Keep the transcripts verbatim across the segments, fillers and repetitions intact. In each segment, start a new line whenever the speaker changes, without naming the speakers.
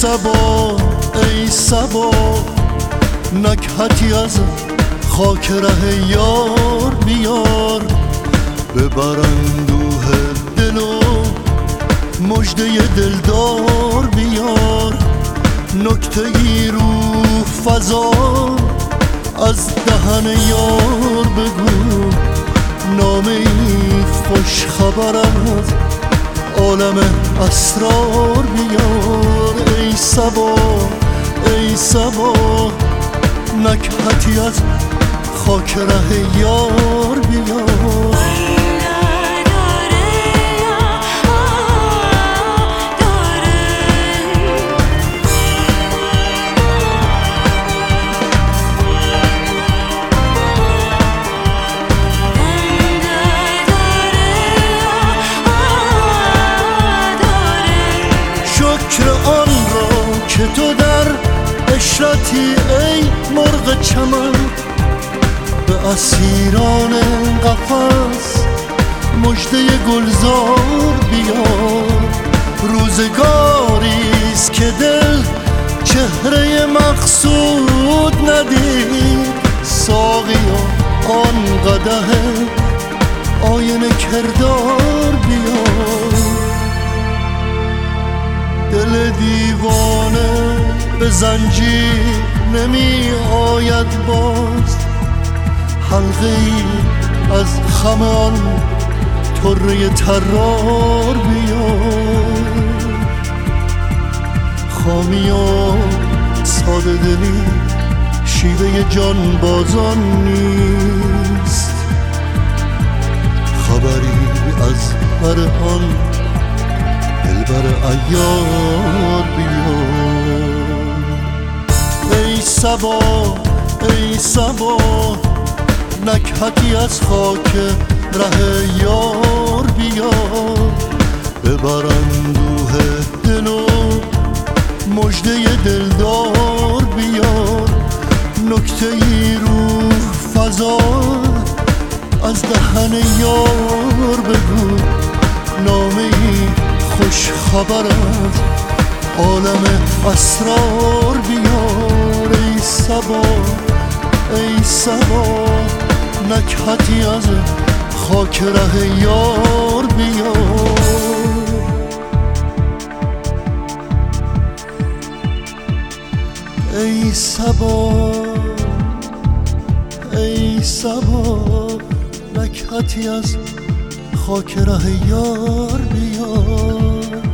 صبا ای صبا نکهتی از خاک ره یار بیار، ببر اندوه دل و مژده دلدار بیار، نکته ای روح فضا از دهن یار بگو، نامه ای خوش خبر از عالم اسرار بیار. ای صبا ای صبا نکهتی از خاک ره یار بیار. شکر آن را که تو در عشرتی ای مرغ چمن، به اسیران قفس مژده گلزار بیار. روزگاریست که دل چهره مقصود ندید، ساقیا آن قدح آینه کردار بیار. دل دیوانه به زنجیر نمی آید باز، حلقه ای از خم آن طره طرار بیار. خامی و ساده دلی شیوه جان بازان نیست، خبری از بر آن دلبر عیار بیار. ای صبا ای صبا نکهتی از خاک ره یار بیار، ببر اندوه دل و مژده دلدار بیار، نکته ای روح فضا از دهن یار بگو، نامه ای خوش خبر از عالم اسرار بیار. ای صبا ای صبا نکهتی از خاک ره یار بیار. ای صبا ای صبا نکهتی از خاک ره یار بیار.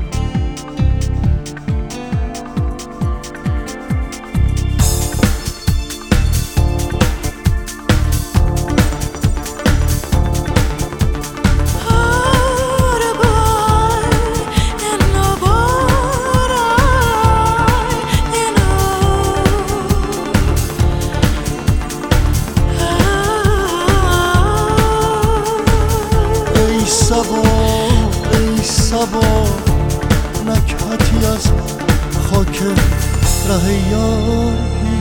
ای صبا ای صبا نکهتی از خاک ره یار